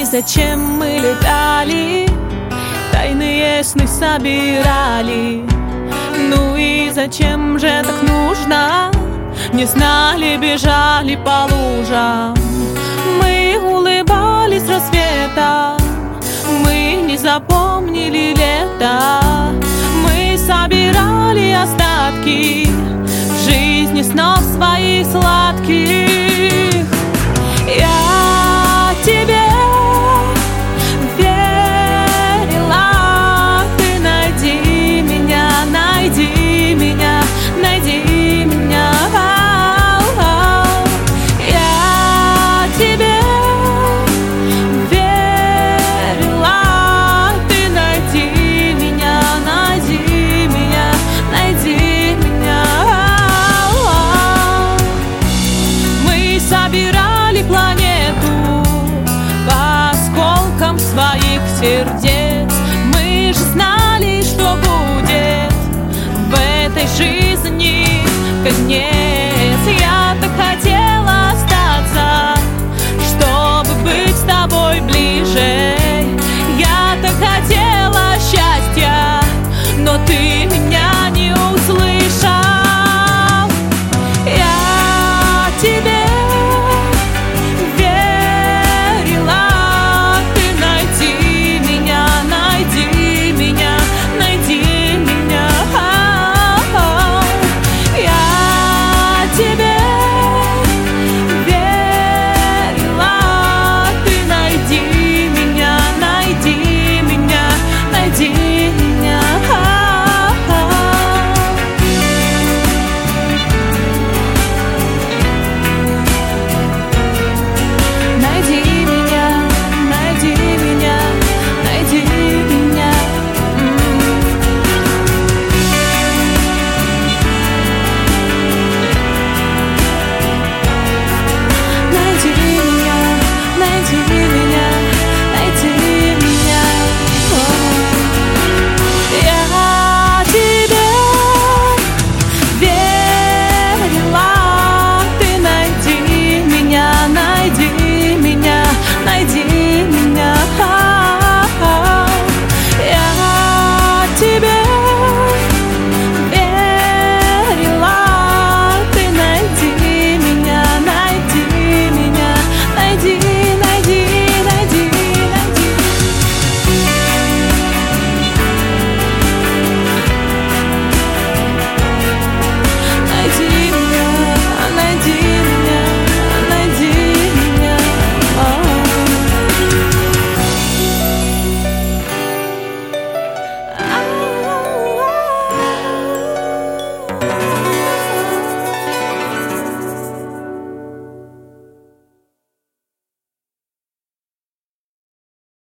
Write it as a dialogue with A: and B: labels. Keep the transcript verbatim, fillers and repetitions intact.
A: зачем мы летали, тайные сны собирали? Ну и зачем же так нужно? Не знали, бежали по лужам. Мы улыбались рассвета, мы не запомнили лето. Мы собирали остатки жизни, снов своих сладких. Я тебе верила, ты найди меня, найди меня, найди меня. Я тебе верила, ты найди меня, найди меня, найди меня. Мы собирали планету по осколкам своих сердец. Мы же знали, что будет в этой жизни конец.